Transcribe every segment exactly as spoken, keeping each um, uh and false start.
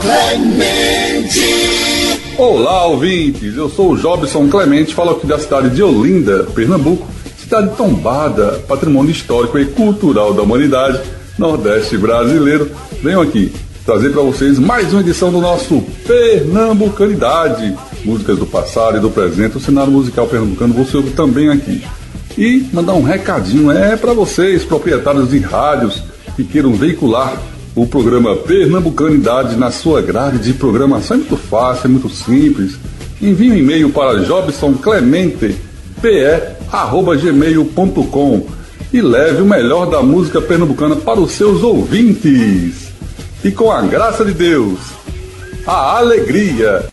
Clemente. Olá, ouvintes, eu sou o Jobson Clemente, falo aqui da cidade de Olinda, Pernambuco, cidade tombada, patrimônio histórico e cultural da humanidade, Nordeste brasileiro. Venho aqui trazer para vocês mais uma edição do nosso Pernambucanidade, músicas do passado e do presente, o cenário musical pernambucano você ouve também aqui. E mandar um recadinho é para vocês, proprietários de rádios que queiram veicular o programa Pernambucanidade na sua grade de programação. É muito fácil, é muito simples. Envie um e-mail para jobsonclemente p e arroba gmail ponto com e leve o melhor da música pernambucana para os seus ouvintes. E com a graça de Deus, a alegria.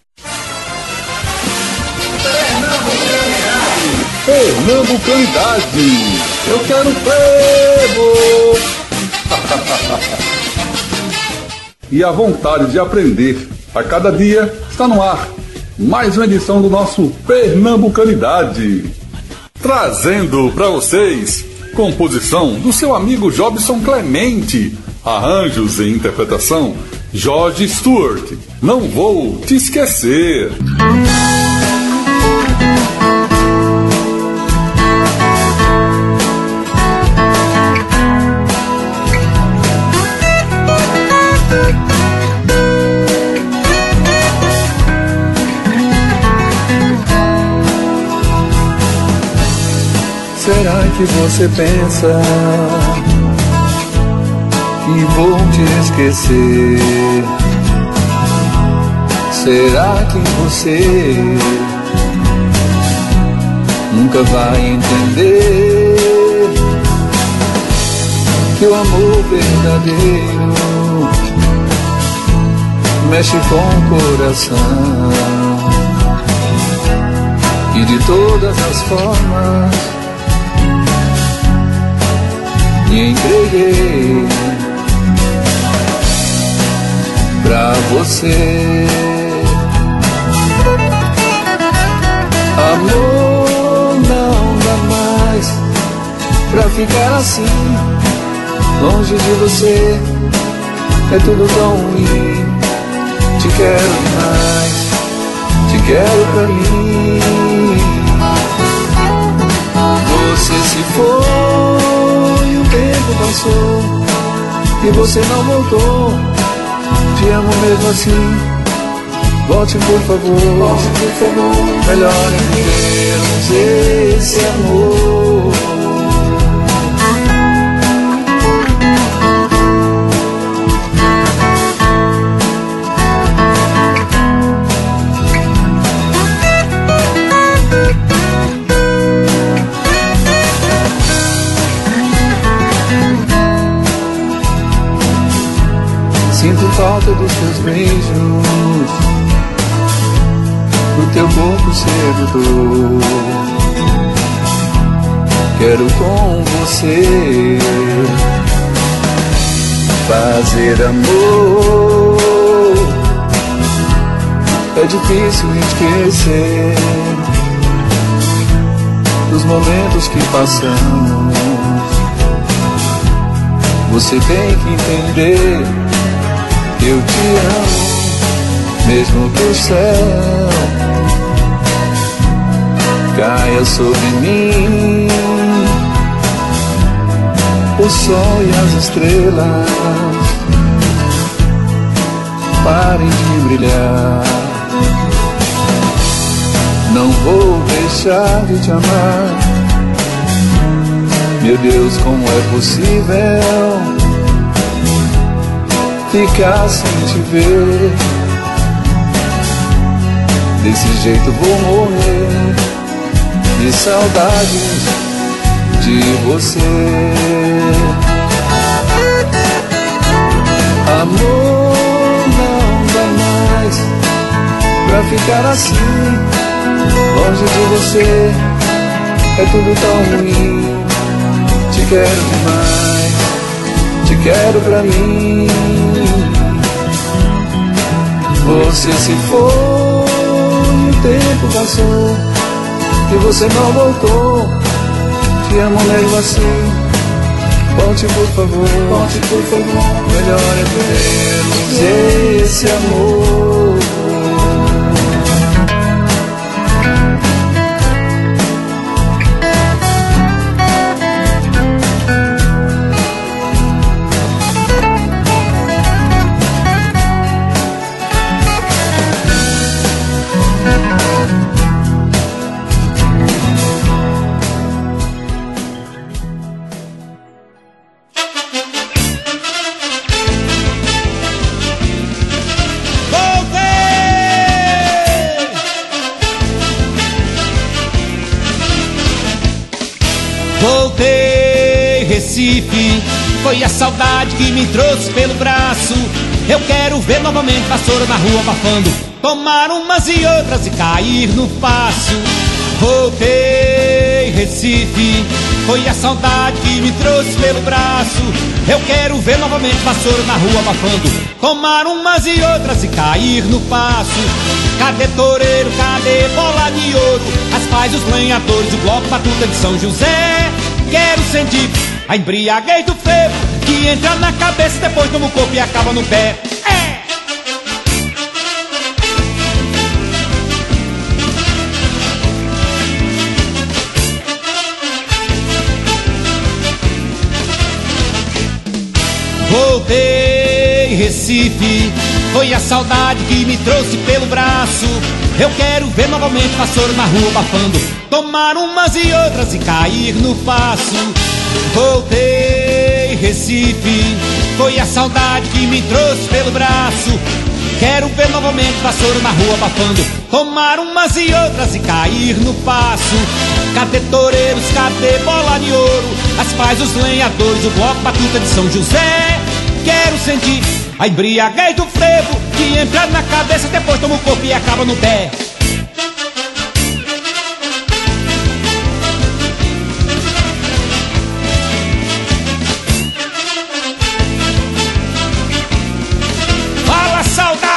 Pernambucanidade, eu quero frevo. E a vontade de aprender a cada dia está no ar. Mais uma edição do nosso Pernambucanidade, trazendo para vocês composição do seu amigo Jobson Clemente, arranjos e interpretação Jorge Stewart. Não vou te esquecer. Será que você pensa que vou te esquecer? Será que você nunca vai entender que o amor verdadeiro mexe com o coração e de todas as formas me entreguei pra você. Amor, não dá mais pra ficar assim, longe de você, é tudo tão ruim. Te quero mais, te quero pra mim. Você se foi, o tempo passou e você não voltou. Te amo mesmo assim, volte por favor, volte por favor. Melhor entendermos esse amor. Sinto falta dos teus beijos, do teu corpo sedutor. Quero com você fazer amor. É difícil esquecer dos momentos que passamos. Você tem que entender, eu te amo, mesmo que o céu caia sobre mim, o sol e as estrelas parem de brilhar. Não vou deixar de te amar. Meu Deus, como é possível ficar sem te ver? Desse jeito vou morrer de saudades de você. Amor, não dá mais pra ficar assim, longe de você, é tudo tão ruim. Te quero demais, te quero pra mim. Você se foi, o tempo passou e você não voltou. Te amo mesmo assim, Volte por favor, volte por favor. Melhor é perdermos esse amor. Voltei, Recife, foi a saudade que me trouxe pelo braço. Eu quero ver novamente vassoura na rua abafando, tomar umas e outras e cair no passo. Voltei, Recife, foi a saudade que me trouxe pelo braço. Eu quero ver novamente vassoura na rua abafando, tomar umas e outras e cair no passo. Cadê toureiro, cadê bola de ouro, as pais, os lenhadores, o bloco batuta de São José? Quero sentir a embriaguez do frevo, que entra na cabeça, depois toma o corpo e acaba no pé. É! Voltei, Recife, foi a saudade que me trouxe pelo braço. Eu quero ver novamente vassoura na rua abafando, tomar umas e outras e cair no passo. Voltei, Recife, foi a saudade que me trouxe pelo braço. Quero ver novamente vassoura na rua abafando, tomar umas e outras e cair no passo. Cadê toureiros, cadê bola de ouro, as pais, os lenhadores, o bloco batuta de São José? Quero sentir a embriaguez do frevo, que entra na cabeça, depois toma o corpo e acaba no pé. Fala, saudade!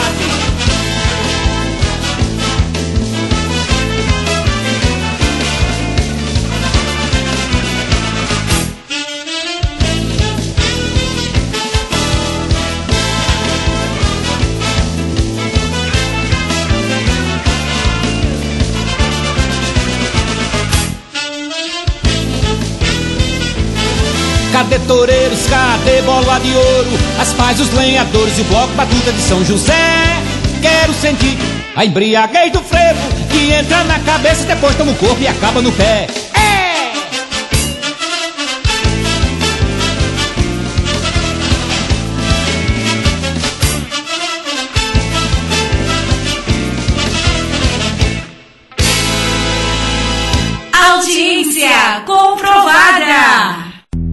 Cadê toureiros, cadê bola de ouro, as pais, os lenhadores e o bloco batuta de São José? Quero sentir a embriaguez do frevo, que entra na cabeça, depois toma o corpo e acaba no pé. É! Audiência comprovada.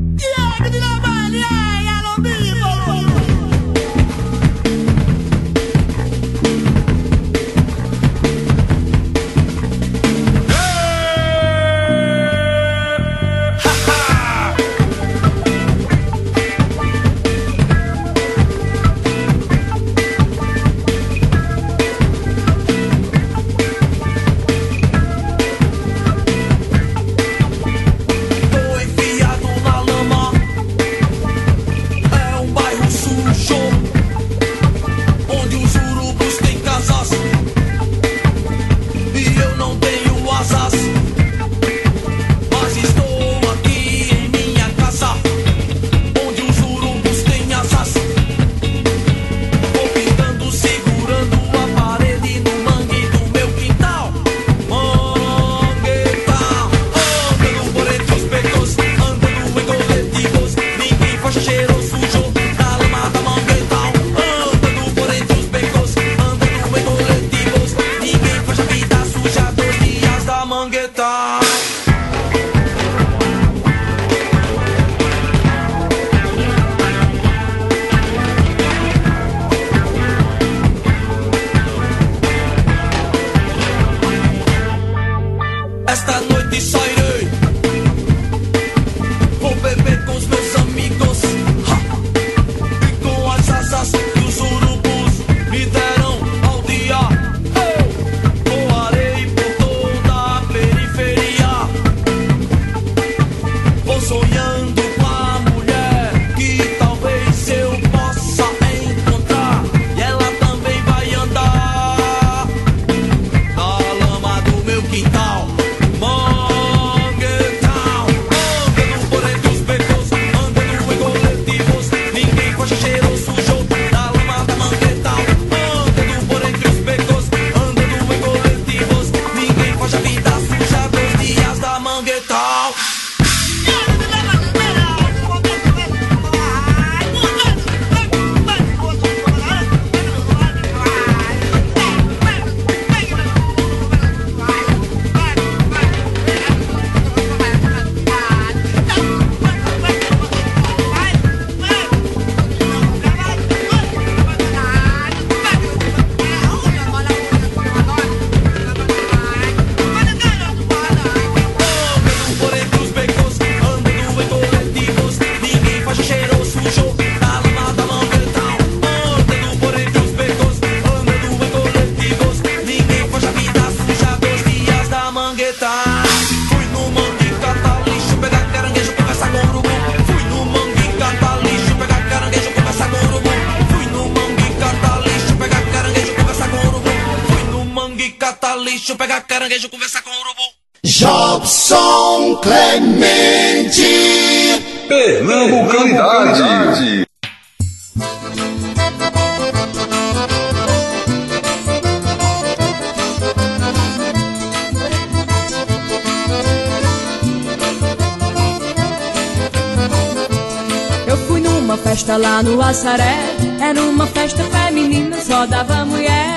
Esta noite sairei, vou beber com os meus amigos, ha! E com as asas que os urubus me deram ao dia, eu voarei por toda a periferia. Vou sonhando com a mangue, cata lixo, pega caranguejo, conversa com o urubu. Jobson Clemente, Pernambucanidade. Eu fui numa festa lá no Assaré, era uma festa feminina, só dava mulher.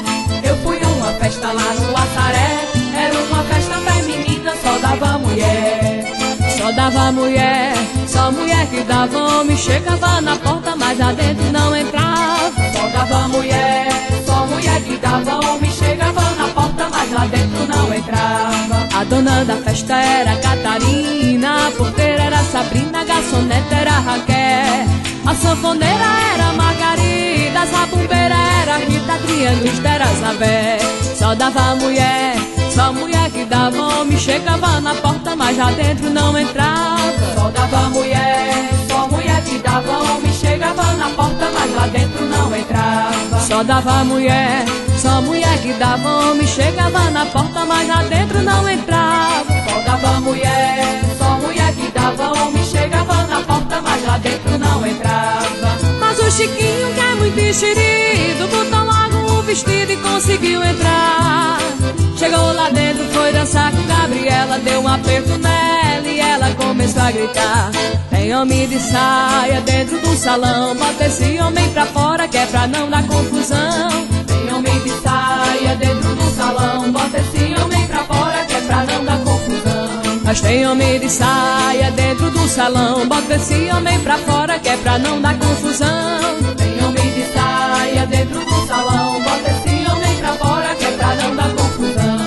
Eu fui numa festa lá no Assaré, era uma festa feminina, só dava mulher. Só dava mulher, só mulher que dava homem. Chegava na porta, mas lá dentro não entrava. Só dava mulher, só mulher que dava homem. Chegava na porta, mas lá dentro não entrava. A dona da festa era Catarina, a porteira era Sabrina, a garçonete era Raquel, a sanfoneira era Margarida, a zabumbeira era Rita, triângulo era Zabé. Só dava mulher, só mulher que dava homem. Chegava na porta, mas lá dentro não entrava. Só dava mulher, só mulher que dava homem. Chegava na porta, mas lá dentro não entrava. Só dava mulher, só mulher que dava homem. Chegava na porta, mas lá dentro não entrava. Só dava mulher, só mulher que dava homem. Chegava na porta, mas lá dentro não entrava. Mas o Chiquinho, que é muito enxerido, botou logo um vestido e conseguiu entrar. Chegou lá dentro, foi dançar com Gabriela, deu um aperto nela e ela começou a gritar. Tem homem de saia dentro do salão, bota esse homem pra fora que é pra não dar confusão. Tem homem de saia dentro do salão, bota esse homem pra fora que é pra não dar confusão. Mas tem homem de saia dentro do salão, bota esse homem pra fora que é pra não dar confusão. Tem homem de saia dentro do salão, bota esse homem pra fora que é pra não dar confusão.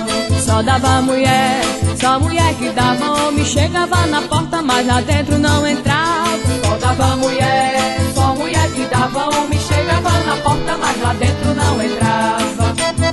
Só dava mulher, só mulher que dava homem. Chegava na porta, mas lá dentro não entrava. Só dava mulher, só mulher que dava homem. Chegava na porta, mas lá dentro não entrava.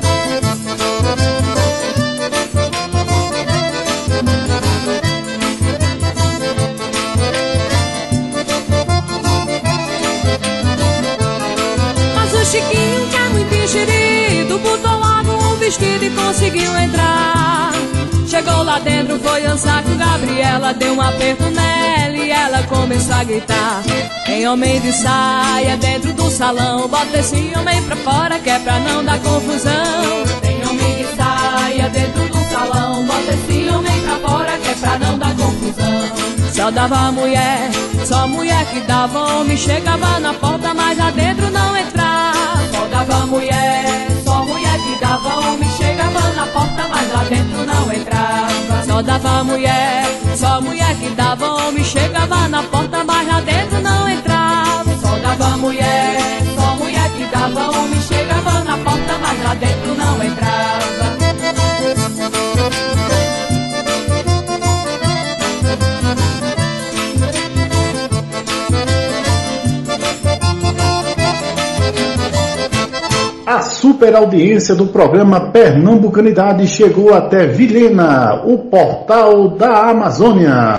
Mas o Chiquinho, que é muito enxerido, botou logo um vestido e conseguiu entrar. Chegou lá dentro, foi dançar com Gabriela, deu um aperto nela e ela começou a gritar. Tem homem de saia dentro do salão, bota esse homem pra fora que é pra não dar confusão. Tem homem de saia dentro do salão, bota esse homem pra fora que é pra não dar confusão. Só dava mulher, só mulher que dava homem. Chegava na porta, mas lá dentro não entrava. Só dava mulher, só mulher que dava homem. Chegava na porta, mas lá dentro não entrava. Só dava mulher, só mulher que dava homem. Chegava na porta, mas lá dentro não entrava. Só dava mulher, só mulher que dava homem. Chegava na porta, mas lá dentro não entrava. A super audiência do programa Pernambucanidade chegou até Vilhena, o portal da Amazônia.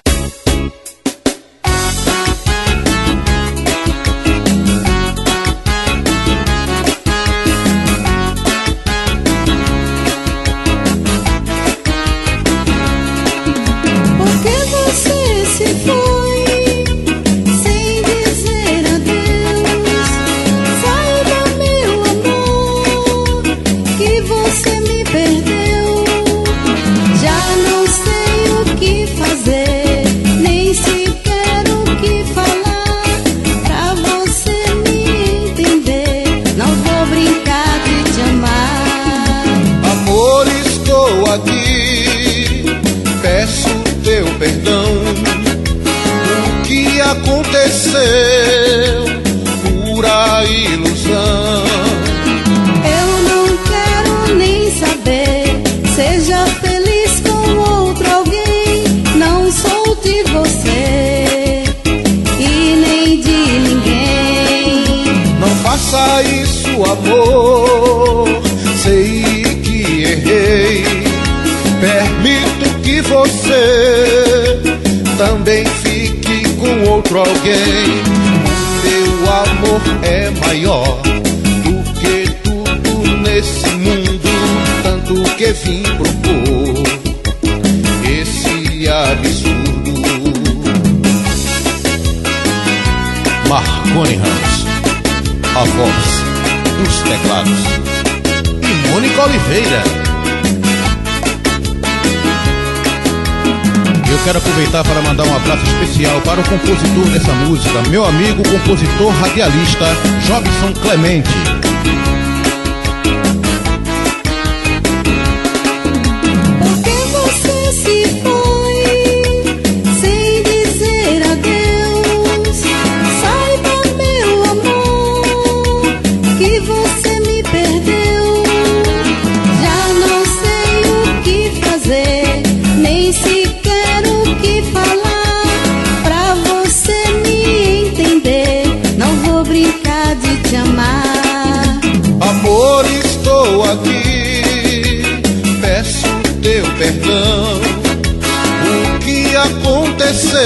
Aconteceu pura ilusão. Eu não quero nem saber. Seja feliz com outro alguém. Não sou de você e nem de ninguém. Não faça isso, amor. Sei que errei. Permito que você também fique com outro alguém. Meu amor é maior do que tudo nesse mundo. Tanto vim propor esse absurdo. Marconi Ramos, a voz dos teclados, e Mônica Oliveira. Eu quero aproveitar para mandar um abraço especial para o compositor dessa música, meu amigo compositor radialista Jobson Clemente. Amor, estou aqui, peço teu perdão. O que aconteceu,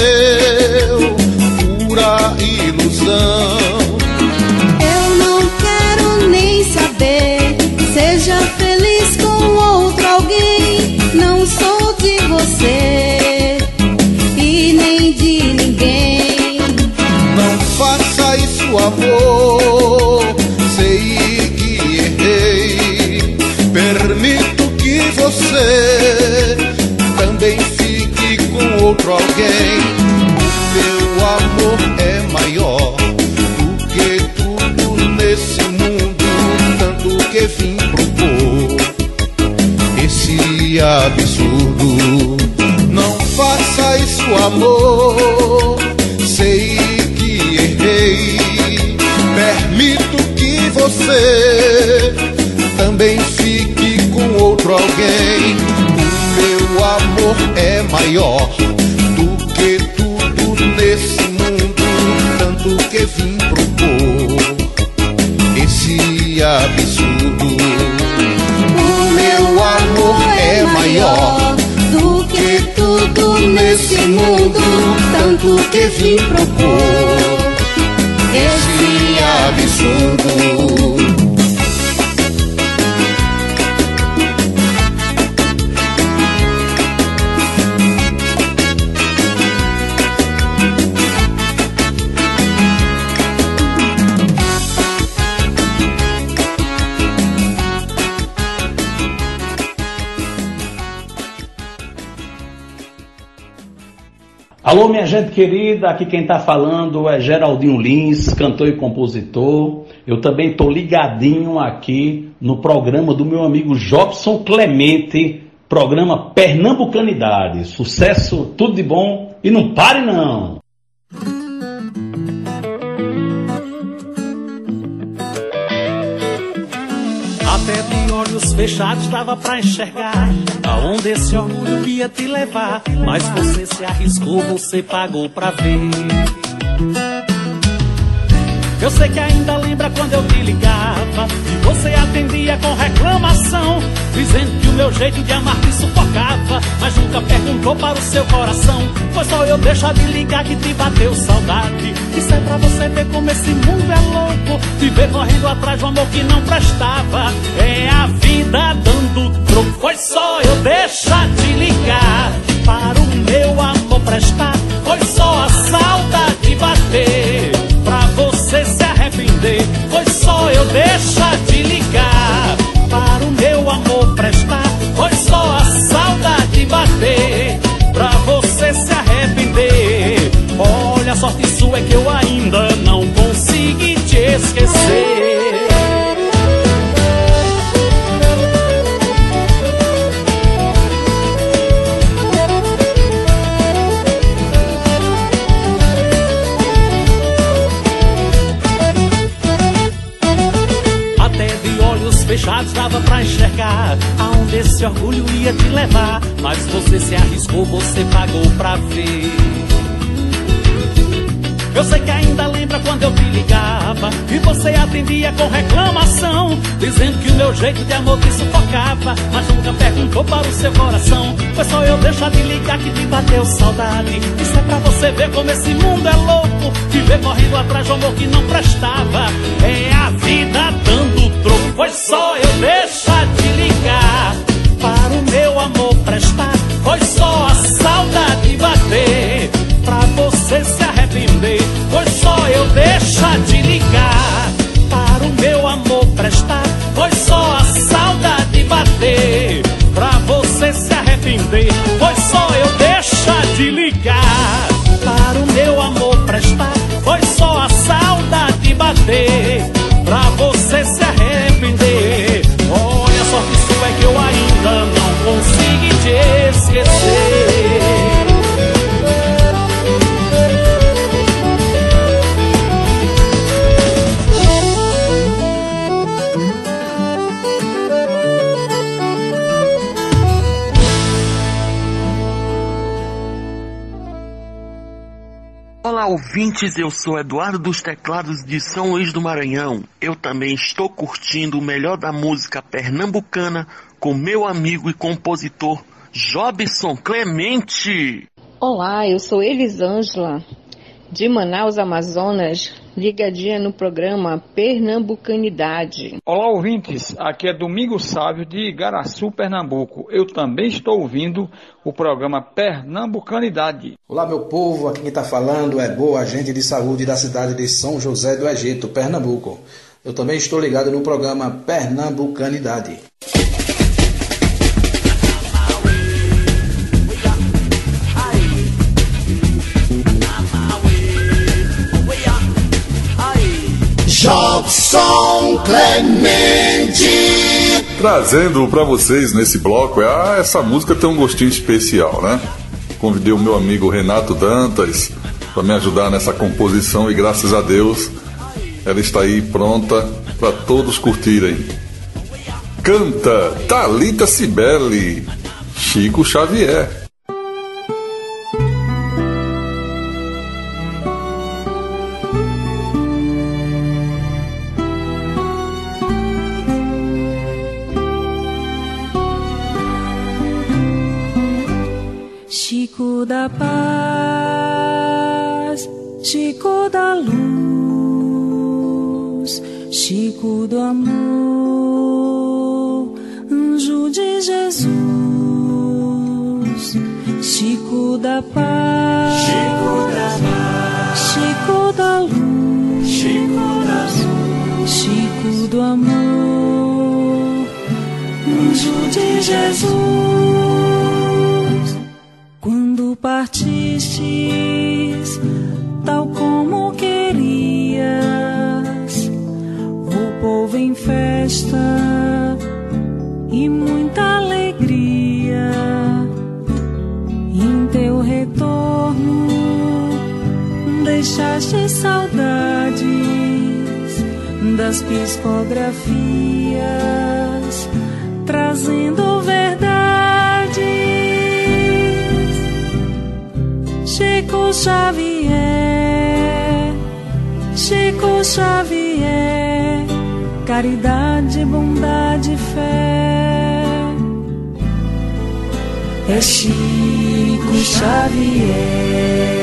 pura ilusão. Eu não quero nem saber, seja feliz com outro alguém. Não sou de você e nem de ninguém. Não faça isso, amor, sei que errei. Permito que você também fique com outro alguém. O meu amor é maior do que tudo nesse mundo, tanto que vim propor esse absurdo. Não faça isso, amor, sei que errei. Permito que você também fique com outro alguém. O meu amor é maior do que tudo nesse mundo, tanto que vim propor esse absurdo. O meu amor é maior do que tudo nesse mundo, tanto que vim propor esse absurdo. Alô, minha gente querida, aqui quem tá falando é Geraldinho Lins, cantor e compositor. Eu também tô ligadinho aqui no programa do meu amigo Jobson Clemente, programa Pernambucanidade. Sucesso, tudo de bom e não pare não! Até de olhos fechados dava pra enxergar aonde esse orgulho ia te levar. Mas você se arriscou, você pagou pra ver. Eu sei que ainda lembra quando eu te ligava e você atendia com reclamação, dizendo que o meu jeito de amar te sufocava, mas nunca perguntou para o seu coração. Foi só eu deixar de ligar que te bateu saudade. Isso é pra você ver como esse mundo é louco, viver correndo atrás de um amor que não prestava. É a vida dando troco. Foi só eu deixar de ligar para o meu amor prestar. Foi só a saudade bater pra você se arrepender. Foi só eu deixar de ligar para o meu amor prestar. Foi só a saudade bater pra você se arrepender. Olha, a sorte sua é que eu ainda não consegui te esquecer. Fechados dava pra enxergar aonde esse orgulho ia te levar, mas você se arriscou, você pagou pra ver. Eu sei que ainda lembra quando eu te ligava e você atendia com reclamação, dizendo que o meu jeito de amor te sufocava, mas nunca perguntou para o seu coração. Foi só eu deixar de ligar que te bateu saudade. Isso é pra você ver como esse mundo é louco, viver correndo atrás de um amor que não prestava. É a vida dando troco. Foi só eu deixar de ligar para ouvintes, eu sou Eduardo dos Teclados de São Luís do Maranhão. Eu também estou curtindo o melhor da música pernambucana com meu amigo e compositor Jobson Clemente. Olá, eu sou Elisângela, de Manaus, Amazonas, ligadinha no programa Pernambucanidade. Olá, ouvintes, aqui é Domingos Sávio, de Igaraçu, Pernambuco. Eu também estou ouvindo o programa Pernambucanidade. Olá, meu povo, aqui quem está falando é Boa, agente de saúde da cidade de São José do Egito, Pernambuco. Eu também estou ligado no programa Pernambucanidade. Jobson Clemente. Trazendo para vocês nesse bloco, ah, essa música tem um gostinho especial, né? Convidei o meu amigo Renato Dantas para me ajudar nessa composição e graças a Deus ela está aí pronta para todos curtirem. Canta Thalita Cibele, Chico Xavier. Chico da paz, Chico da luz, Chico do amor, anjo de Jesus. Chico da paz, Chico da paz, Chico da luz, Chico da luz, Chico do amor, anjo de Jesus. Quando partistes, tal como querias, o povo em festa e muita alegria. Em teu retorno deixaste saudades das psicografias, trazendo verdades. Chico Xavier, Chico Xavier, caridade, bondade, fé. É Chico Xavier.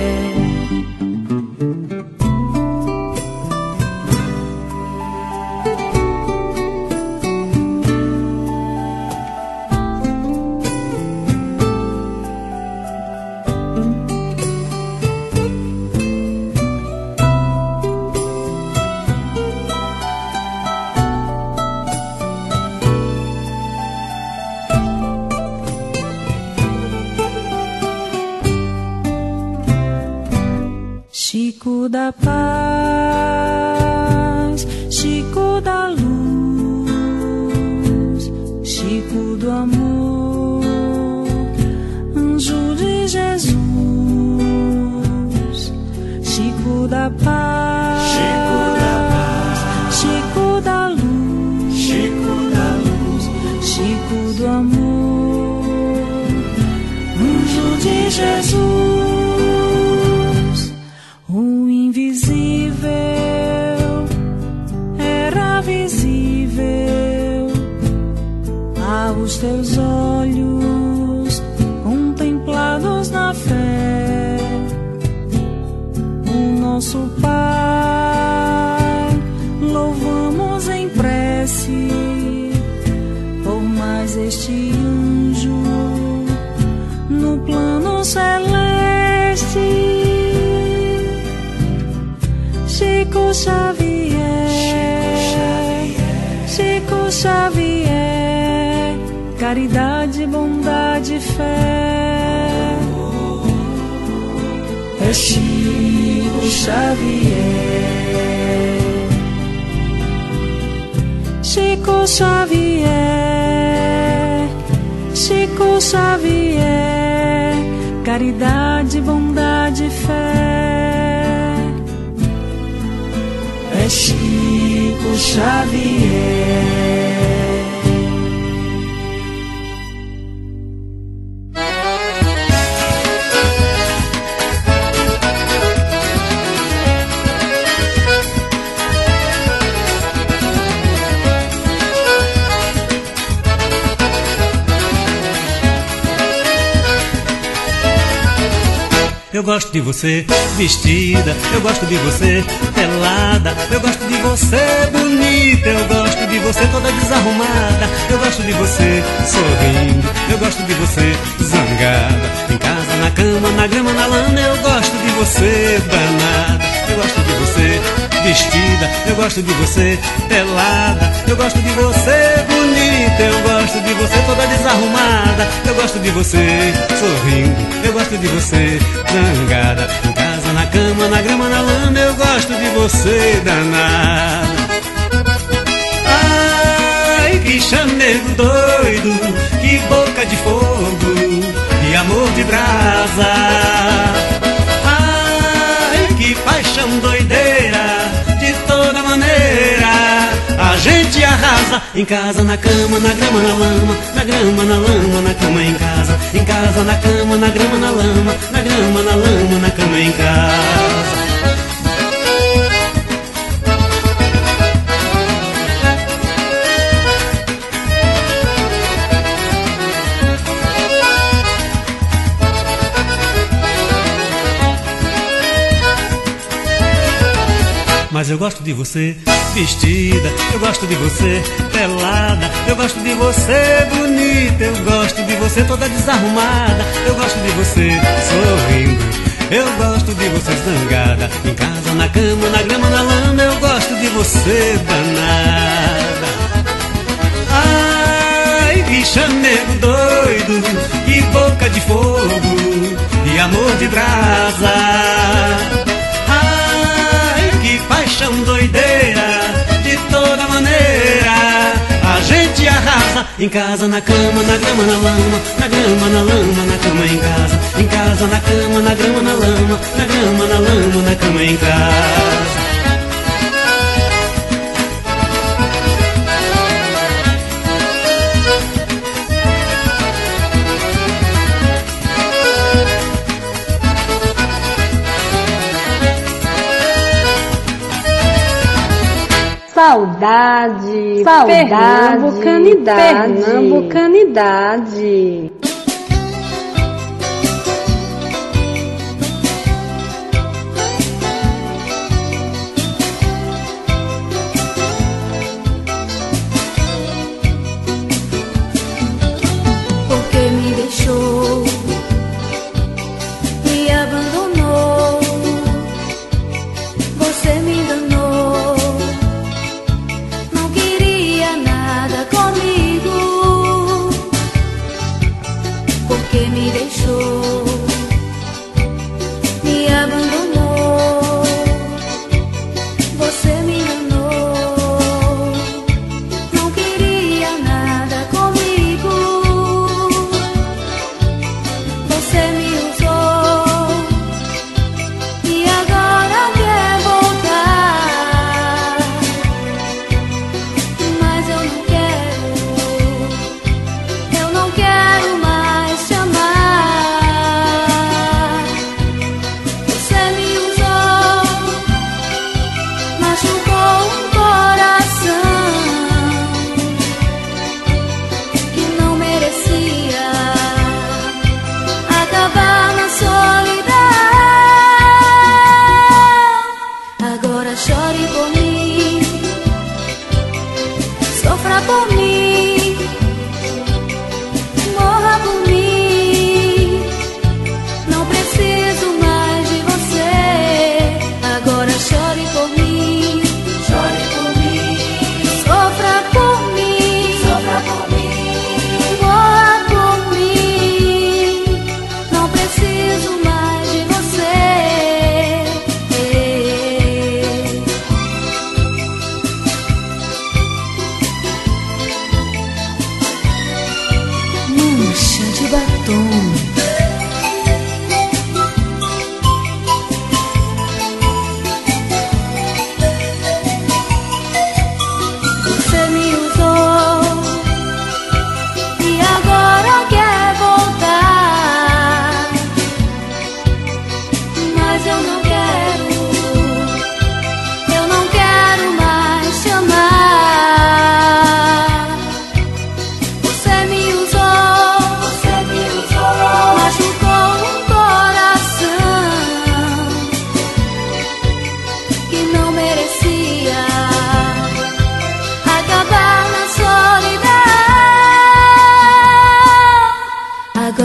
Chico da paz, Chico da luz, Chico do amor, anjo de Jesus. Chico da paz, Chico da paz, Chico da luz, Chico da luz, Chico do amor, anjo de Jesus. O invisível era visível aos teus olhos contemplados na fé. O nosso Pai louvamos em prece por mais este anjo no plano celeste. Chico Xavier, Chico Xavier, caridade, bondade, fé. É Chico Xavier, Chico Xavier, Chico Xavier, caridade, bondade, fé. É Chico Xavier. eu gosto de você vestida, eu gosto de você pelada, eu gosto de você bonita, eu gosto de você toda desarrumada, eu gosto de você sorrindo, eu gosto de você zangada. Em casa, na cama, na grama, na lama, eu gosto de você danada, eu gosto de você vestida, eu gosto de você pelada, eu gosto de você bonita, eu gosto de você toda desarrumada, eu gosto de você sorrindo, eu gosto de você zangada. Em casa, na cama, na grama, na lama, eu gosto de você danada. Ai, que chamego doido, que boca de fogo, que amor de brasa. Ai, que paixão doideira, de toda maneira a gente arrasa. Em casa, na cama, na grama, na lama, na grama, na lama, na cama, em casa. Em casa, na cama, na grama, na lama, na grama, na lama, na cama, em casa. Mas eu gosto de você vestida, eu gosto de você pelada, eu gosto de você bonita, eu gosto de você toda desarrumada, eu gosto de você sorrindo, eu gosto de você zangada. Em casa, na cama, na grama, na lama, eu gosto de você danada. Ai, que chamego doido, que boca de fogo, e amor de brasa. Que paixão doideira, de toda maneira a gente arrasa. Em casa, na cama, na grama, na lama, na grama, na lama, na cama, em casa. Em casa, na cama, na grama, na lama, na grama, na lama, na cama, em casa. Saudade, saudade, pernambucanidade, pernambucanidade. Porque me deixou, me abandonou, você me enganou. Comigo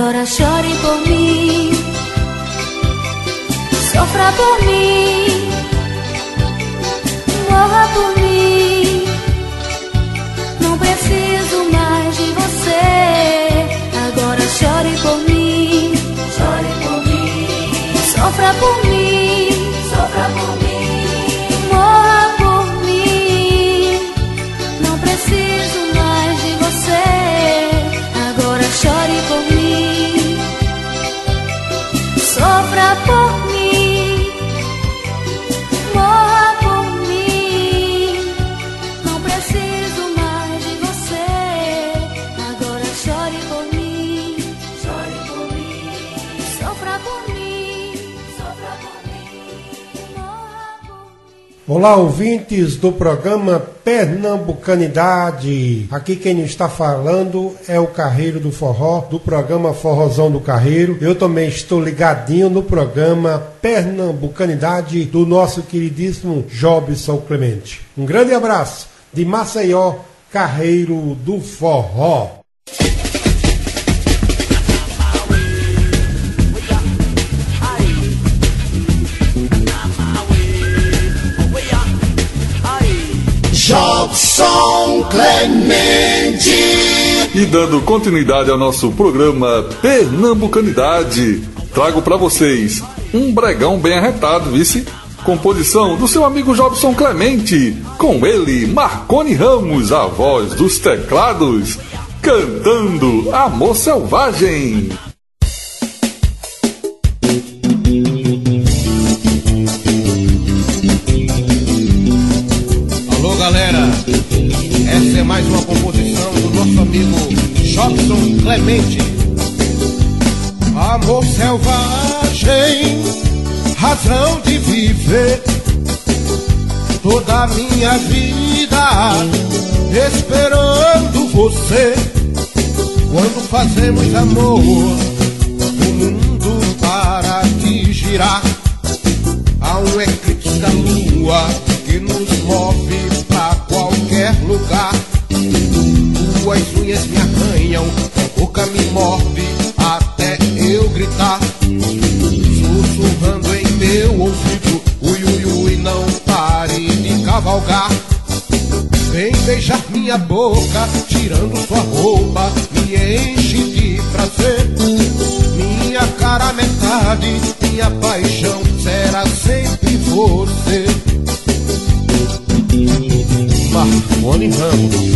Agora chore por mim, sofra por mim, morra por mim. Não preciso mais de você. Agora chore por mim, chore por mim, sofra por mim, sofra por mim, morra por mim. Não preciso mais de você. Agora chore por mim, sofra por mim, morra por mim. Não preciso mais de você. Agora chore por mim, chore por mim, sofra por mim, sofra por mim, morra por mim. Olá, ouvintes do programa Pernambucanidade. Aqui quem está falando é o Carreiro do Forró, do programa Forrozão do Carreiro. Eu também estou ligadinho no programa Pernambucanidade do nosso queridíssimo Jobson Clemente. Um grande abraço de Maceió, Carreiro do Forró. Jobson Clemente. E dando continuidade ao nosso programa Pernambucanidade, trago para vocês um bregão bem arretado, vice? Composição do seu amigo Jobson Clemente, com ele, Marconi Ramos, a voz dos teclados, cantando Amor Selvagem. Alô galera, essa é mais uma composição do nosso amigo Jobson Clemente. Amor selvagem, razão de viver, toda a minha vida esperando você. Quando fazemos amor, o mundo para de girar. Há um eclipse da lua que nos move pra qualquer lugar. Tuas unhas me arranham, a boca me morde até eu gritar. Sussurrando em meu ouvido, ui ui ui, não pare de cavalgar. Vem beijar minha boca, tirando sua roupa, me enche de prazer. Minha cara metade, minha paixão será sempre você. Marconi Ramos.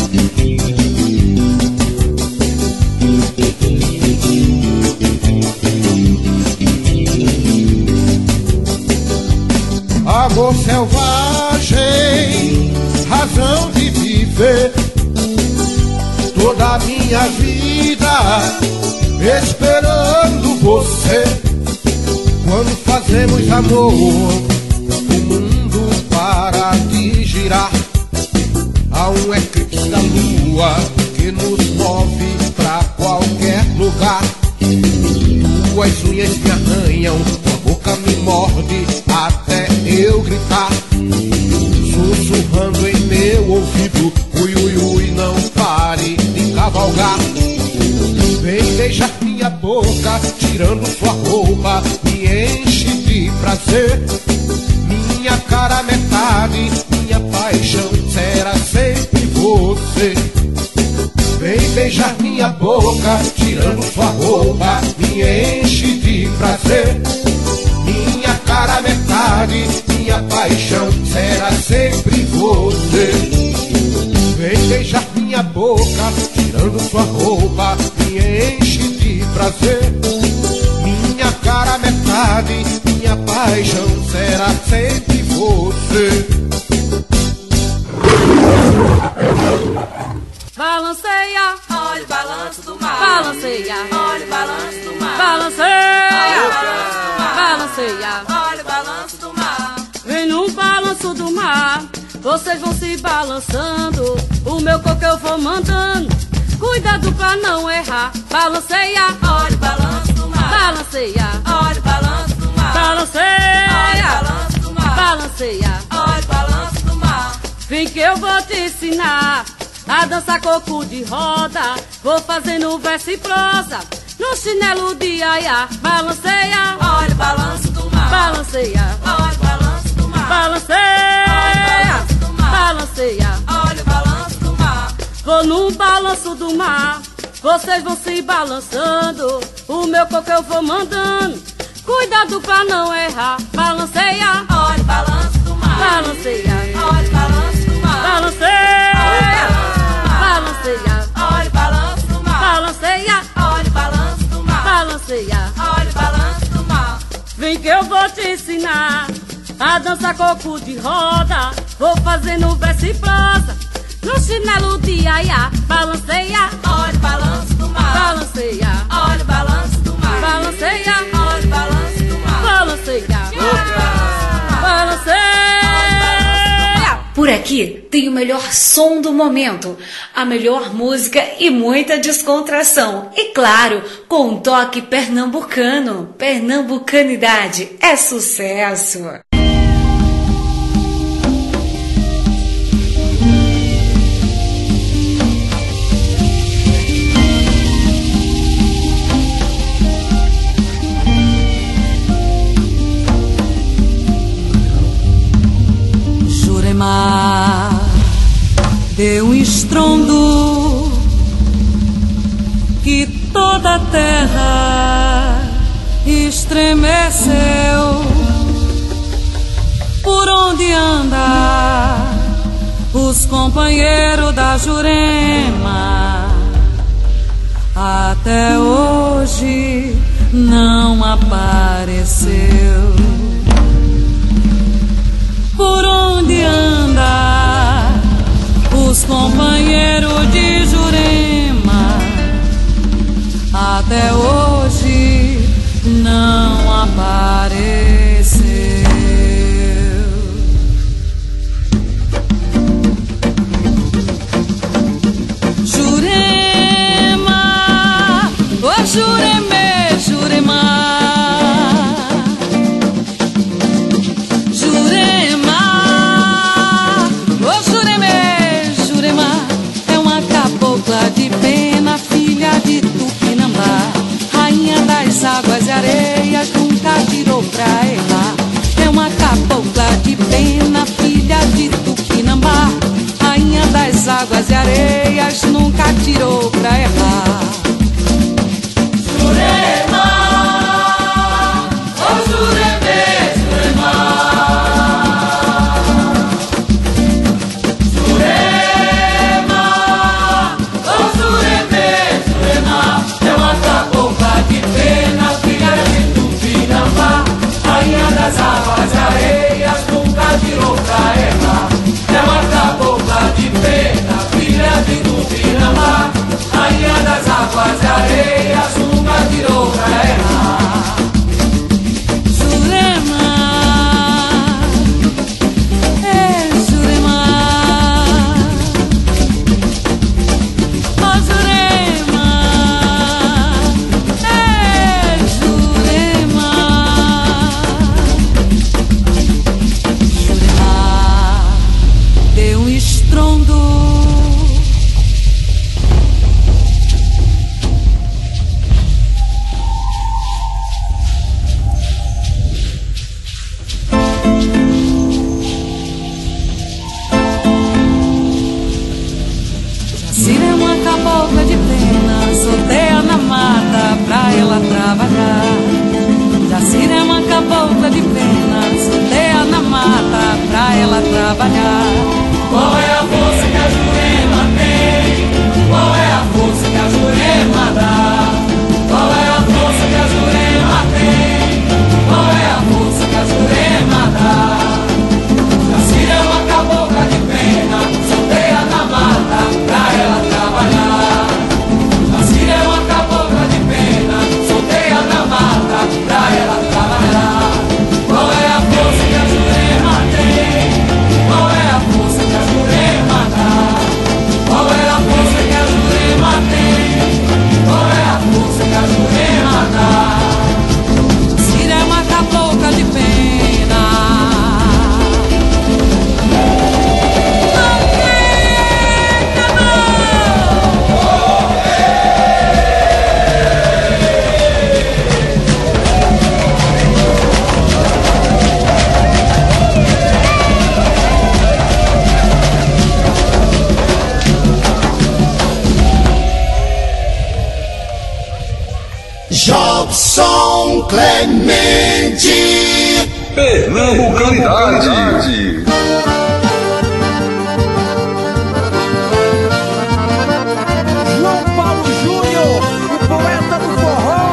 Amor selvagem, razão de viver, toda a minha vida esperando você. Quando fazemos amor, o mundo para de girar. Há um eclipse da lua que nos move pra qualquer lugar. Tuas unhas me arranham, tua boca me morde até eu gritar. Sussurrando em meu ouvido, ui ui ui, não pare de cavalgar. Vem beijar minha boca, tirando sua roupa, me enche de prazer. Minha cara metade, minha paixão será sempre você. Vem beijar minha boca, tirando sua roupa, me enche de prazer. Minha cara metade, minha paixão será sempre você. Vem beijar minha boca, tirando sua roupa, me enche de prazer. Minha cara metade, minha paixão será sempre você. Balanceia, olha o balanço do mar. Balanceia, olha o balanço do mar. Balanceia, olha o balanço do mar. Balanceia, olha o balanço do mar. Vem no balanço do mar, vocês vão se balançando. O meu coco eu vou mandando, cuidado pra não errar. Balanceia, olha o balanço do mar. Balanceia, olha o balanço do mar. Balanceia, olha o balanço do mar. Balanceia, olha o balanço do mar. Vem que eu vou te ensinar a dançar coco de roda. Vou fazendo verso e prosa, no chinelo de aiá. Balanceia, olha o balanço do mar. Balanceia, olha o balanço do mar. Balanceia, balanceia, olha o balanço do mar. Vou no balanço do mar, vocês vão se balançando, o meu coco eu vou mandando, cuidado pra não errar. Balanceia, olha o balanço do mar. Balanceia, olha o balanço do mar. Balanceia, balanceia, olha o balanço do mar. Balanceia, olha o balanço do mar. Balanceia, olha o balanço do mar. Vem que eu vou te ensinar a dançar coco de roda, vou fazendo verso e prosa, no chinelo de aiá. Balanceia, olha o balanço do mar. Balanceia, olha o balanço do mar. Balanceia, olha o balanço do mar. Balanceia, balanceia. Por aqui tem o melhor som do momento, a melhor música e muita descontração. E claro, com um toque pernambucano. Pernambucanidade é sucesso. Jurema deu um estrondo que toda a terra estremeceu. Por onde anda os companheiros da Jurema? Até hoje não apareceu. Por onde anda os companheiros de Jurema? Até hoje não apareceu. Jurema, ô Jureme, Jurema. De pena, filha de Tupinambá, rainha das águas e areias, nunca tirou pra errar. É uma cabocla de pena, filha de Tupinambá, rainha das águas e areias, nunca tirou pra errar. Jurema, oh Jureme, Jurema. Das águas e areias, nunca tirou pra errar. É uma cabocla de pena, filha de Tupinambá, rainha das águas e areias, nunca tirou pra errar. Jurema, é Jurema, oh Jurema, é Jurema. Deu um estrondo Jacira é uma cabocla de pena, solteia na mata pra ela trabalhar. Jacira é uma cabocla de pena, solteia na mata pra ela trabalhar. Qual é a força que a Jurema tem? Qual é a força que a Jurema dá? Qual é a força que a Jurema tem? Qual é a força que a Jurema dá? Jacira é uma cabocla de pena, solteia na mata pra ela trabalhar. Jacira é uma cabocla de pena, solteia na mata pra ela trabalhar. Qual é a força que a Jurema tem? Qual é a força que a Jurema Jobson Clemente. Pernambucanidade. João Paulo Júnior, o poeta do forró.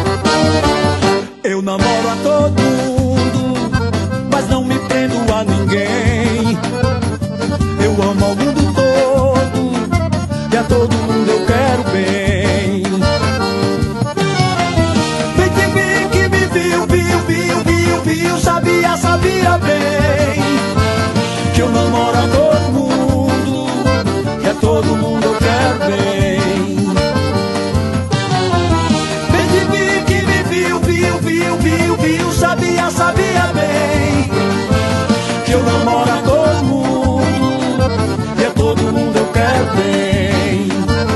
Eu namoro a todo mundo, mas não me prendo a ninguém. Eu amo ao mundo todo, e a todo mundo eu quero bem. Bem que bem que me viu, viu, viu, viu, viu, sabia, sabia bem que eu namoro a todo mundo, e a todo mundo eu quero bem. Bem que bem que me viu, viu, viu, viu, viu, sabia, sabia bem que eu namoro a todo mundo, e a todo mundo eu quero bem.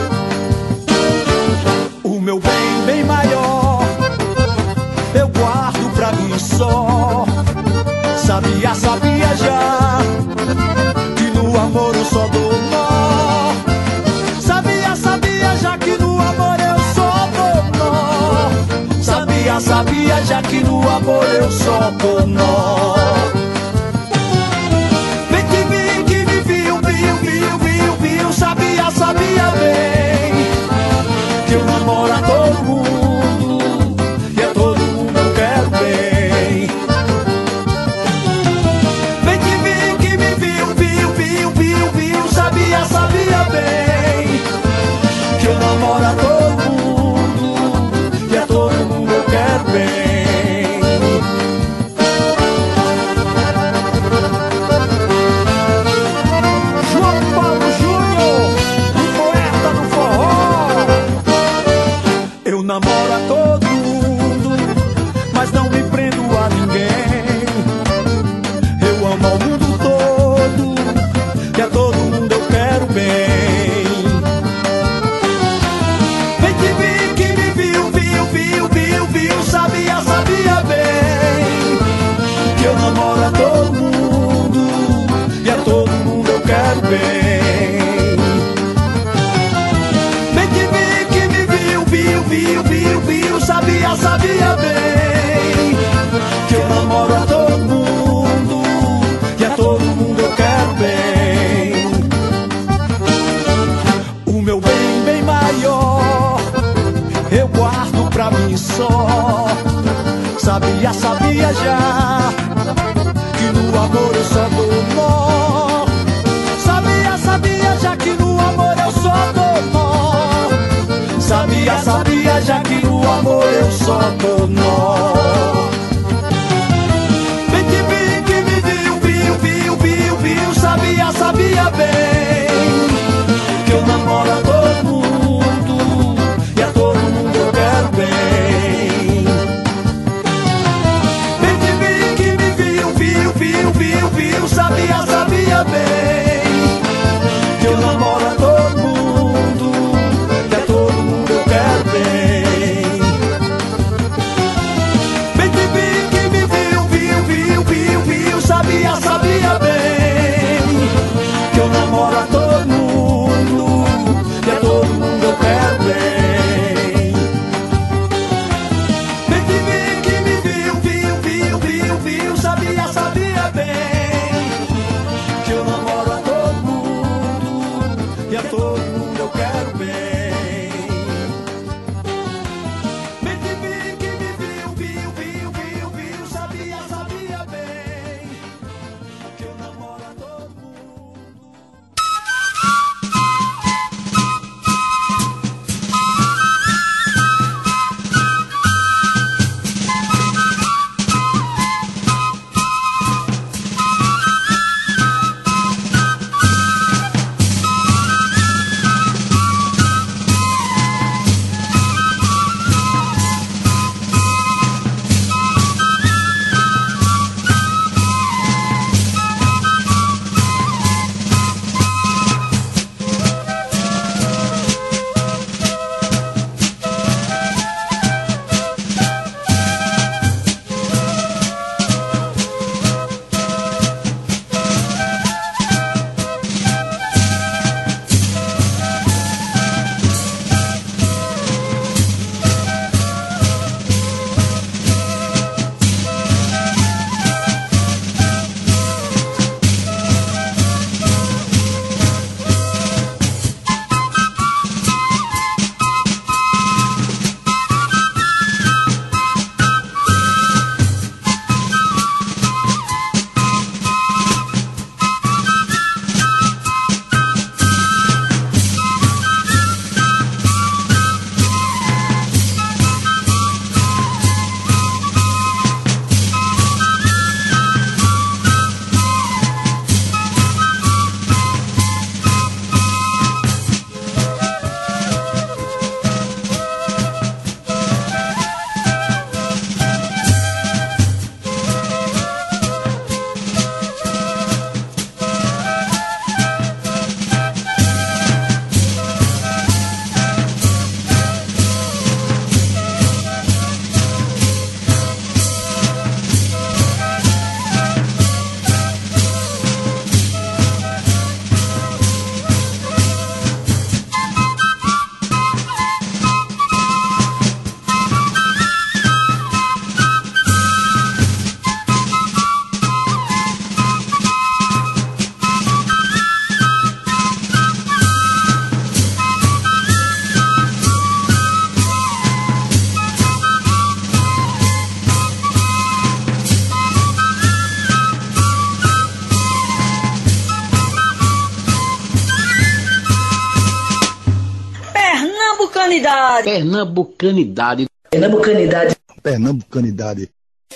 O meu bem, bem maior, eu guardo pra mim só. Sabia, sabia já que no amor eu só dou nó. Sabia, sabia já que no amor eu só dou nó. Sabia, sabia já que no amor eu só dou nó. Vem que vem que me viu, viu, viu, viu, viu. Sabia, sabia bem que eu namoro a todo mundo, e a todo mundo eu quero bem. Vem que vem que me viu, viu, viu, viu, viu. Sabia, sabia bem que eu namoro a todo mundo, e a todo mundo eu quero bem. João Paulo Júnior, o poeta do forró. Eu namoro a todo mundo, mas não me prendo a ninguém. Eu amo ao mundo todo, e a todo mundo eu quero bem. Vem que vem que me viu, viu, viu, viu, viu. Sabia, sabia bem que eu namoro a todo mundo, e a todo mundo eu quero bem. Vem que vem que me viu, viu, viu, viu, viu. Sabia, sabia bem que eu namoro a todo mundo, e a todo mundo eu quero bem. O meu bem, bem maior, eu guardo pra mim só. Sabia, sabia já que no amor eu só dou nó. Sabia, sabia já que no amor eu só dou nó. Sabia, sabia já que no amor eu só dou nó. Vem que vem que me viu, viu, viu, viu, viu. Sabia, sabia bem que eu namoro a todo mundo, e a todo mundo eu quero bem. Vem que vem que me viu, viu, viu, viu, viu. Sabia, sabia bem que eu namoro a todo mundo, e a todo mundo eu quero bem. Vem que vem que me viu, viu, viu, viu, viu. Sabia, sabia bem que eu namoro a Pernambucanidade. Pernambucanidade. Pernambucanidade.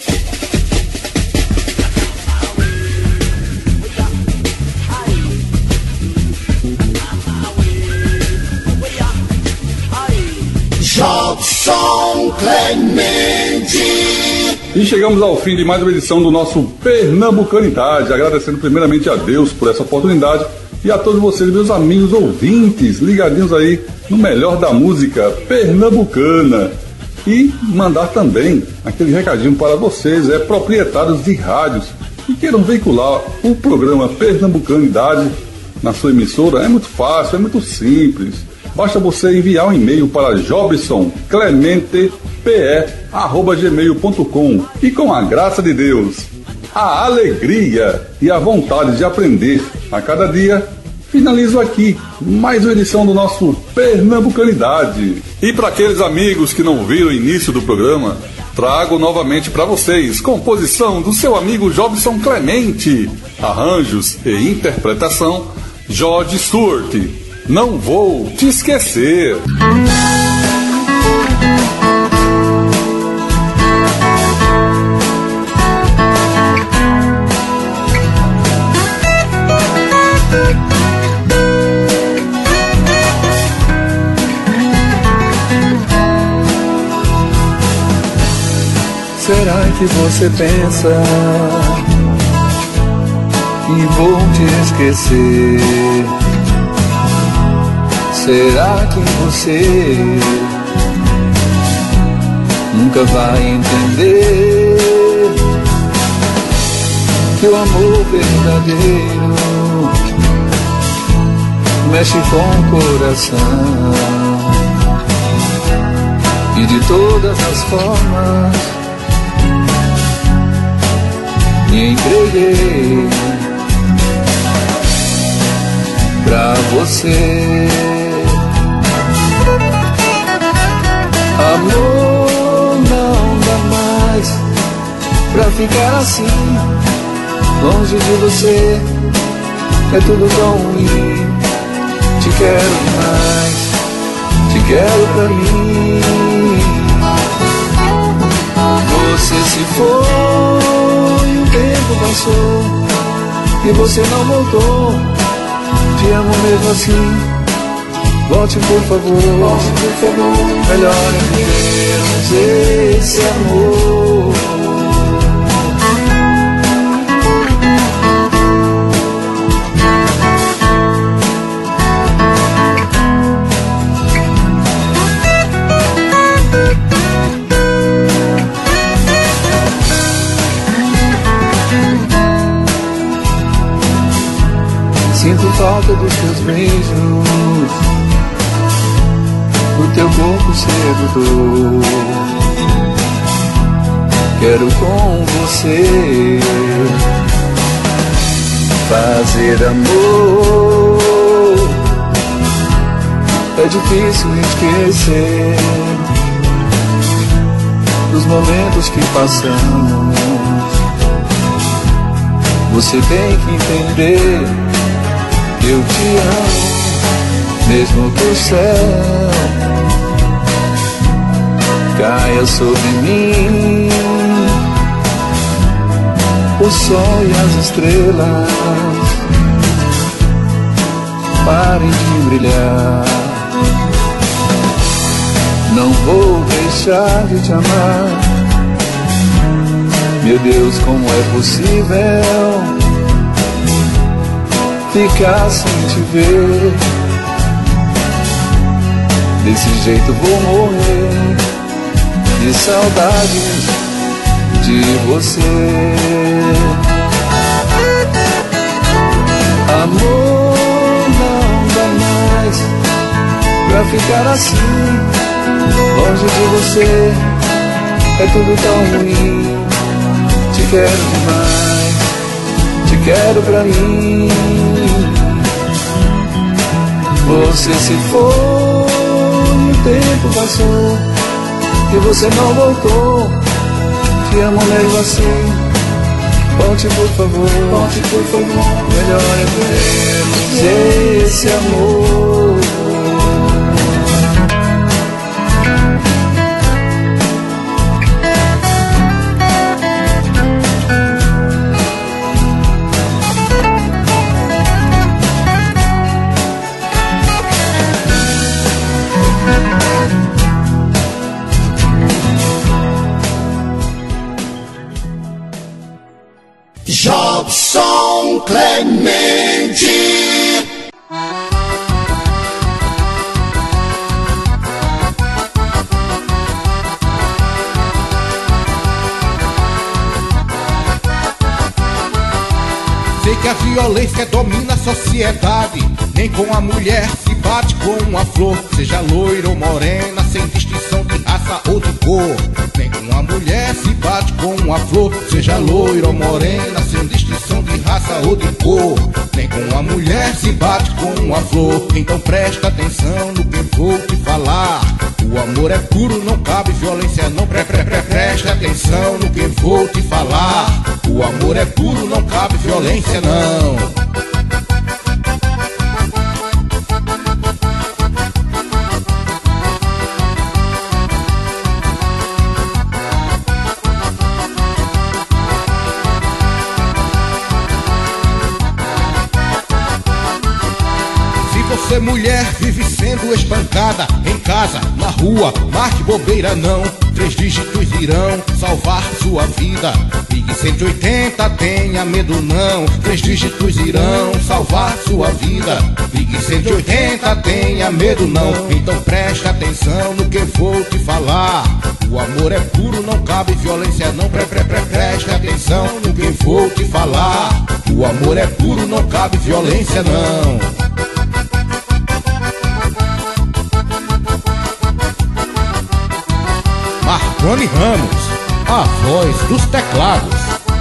Jobson Clemente. E chegamos ao fim de mais uma edição do nosso Pernambucanidade, agradecendo primeiramente a Deus por essa oportunidade e a todos vocês, meus amigos ouvintes, ligadinhos aí no melhor da música pernambucana. E mandar também aquele recadinho para vocês, é proprietários de rádios que queiram veicular o programa Pernambucanidade na sua emissora. É muito fácil, é muito simples. Basta você enviar um e-mail para jobson clemente p e arroba gmail ponto com e, com a graça de Deus, a alegria e a vontade de aprender a cada dia, finalizo aqui mais uma edição do nosso Pernambucanidade. E para aqueles amigos que não viram o início do programa, trago novamente para vocês composição do seu amigo Jobson Clemente, arranjos e interpretação Jorge Stewart. Não vou te esquecer. Será que você pensa que vou te esquecer? Será que você nunca vai entender que o amor verdadeiro mexe com o coração e de todas as formas me entreguei pra você. Amor, não dá mais pra ficar assim, longe de você, é tudo tão ruim. Te quero mais, te quero pra mim. Você se foi, o tempo passou e você não voltou. Te amo mesmo assim. Volte por favor, volte por favor. Melhor é viver esse amor. Sinto falta dos teus beijos, do teu corpo sedutor. Quero com você fazer amor. É difícil esquecer dos momentos que passamos. Você tem que entender, eu te amo, mesmo que o céu caia sobre mim, o sol e as estrelas parem de brilhar. Não vou deixar de te amar. Meu Deus, como é possível ficar sem te ver? Desse jeito vou morrer de saudade de você. Amor, não dá mais pra ficar assim, longe de você, é tudo tão ruim. Te quero demais, te quero pra mim. Você se foi, o tempo passou e você não voltou. Te amo mesmo assim. Volte por favor, volte por favor. Melhor é vermos esse amor. Clemente. Sei que a violência domina a sociedade, nem com a mulher se bate com a flor, seja loira ou morena, sem distinção de raça ou de cor. Nem com a mulher se bate com a flor, seja loira ou morena, sem distinção de raça ou de cor. Nem com a mulher se bate com a flor, então presta atenção no que vou te falar. O amor é puro, não cabe violência, não pre, pre, pre, preste atenção no que vou te falar. O amor é puro, não cabe violência, não. Você mulher vive sendo espancada em casa, na rua, marque bobeira não. Três dígitos irão salvar sua vida. Ligue cento e oitenta, tenha medo não. Três dígitos irão salvar sua vida. Ligue cento e oitenta, tenha medo não. Então preste atenção no que vou te falar. O amor é puro, não cabe violência não. Pre, pre, pre, preste atenção no que vou te falar. O amor é puro, não cabe violência não. Marconi Ramos, a voz dos teclados.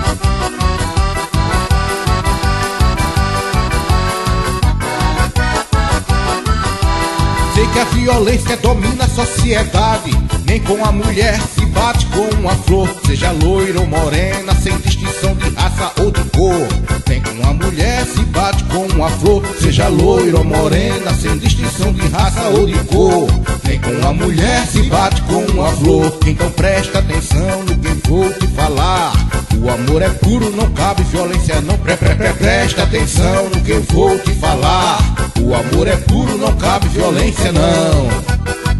Sei que a violência domina a sociedade, nem com a mulher se bate com a flor, seja loira ou morena, sem distinção de raça ou de cor. Nem com a mulher se bate com a flor, seja loira ou morena, sem distinção de raça ou de cor. Nem com a mulher se bate com a flor, então presta atenção no que vou te falar. O amor é puro, não cabe violência não. Pre, pre, pre, presta atenção no que vou te falar. O amor é puro, não cabe violência não.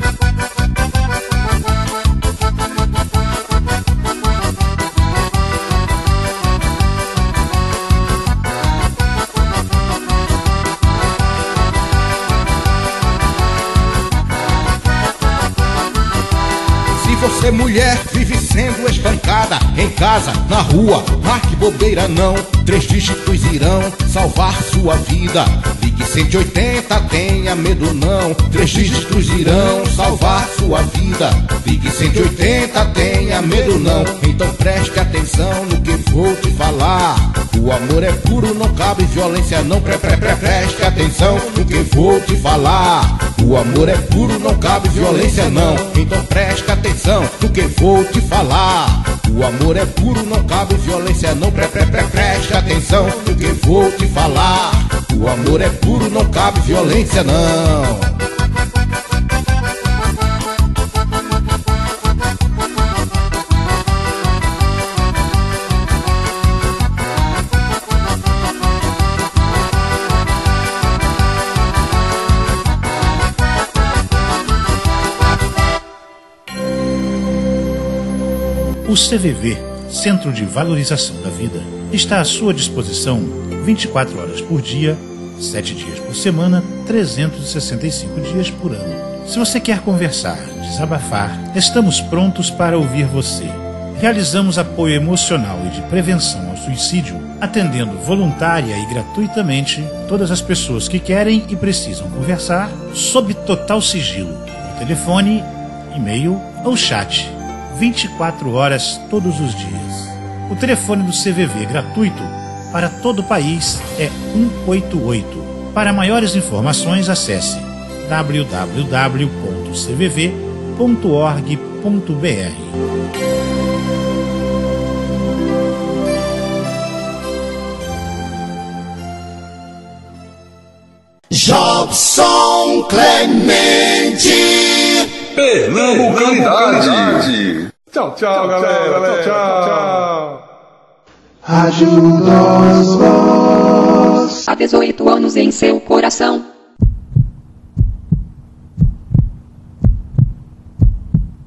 Você mulher vive sendo espancada em casa, na rua, marque bobeira não. Três dígitos irão salvar sua vida. Ligue cento e oitenta, tenha medo não. Três dígitos irão salvar sua vida. Ligue cento e oitenta, tenha medo não. Então preste atenção no que vou te falar. O amor é puro, não cabe violência não. Pre, pre, pre, preste atenção no que vou te falar. O amor é puro, não cabe violência não. Então preste atenção no que vou te falar. O amor é puro, não cabe violência não. Pre, pre, pre, preste atenção no que vou te falar. O amor é puro, não cabe violência não. O C V V, Centro de Valorização da Vida, está à sua disposição vinte e quatro horas por dia, sete dias por semana, trezentos e sessenta e cinco dias por ano. Se você quer conversar, desabafar, estamos prontos para ouvir você. Realizamos apoio emocional e de prevenção ao suicídio, atendendo voluntária e gratuitamente todas as pessoas que querem e precisam conversar sob total sigilo, por telefone, e-mail ou chat. vinte e quatro horas todos os dias. O telefone do C V V gratuito para todo o país é um oito oito. Para maiores informações, acesse w w w ponto c v v ponto org ponto b r. Jobson Clemente, Pernambucanidade. Tchau, tchau, galera. Tchau, tchau, tchau. Ajuda os vós. Há dezoito anos em seu coração.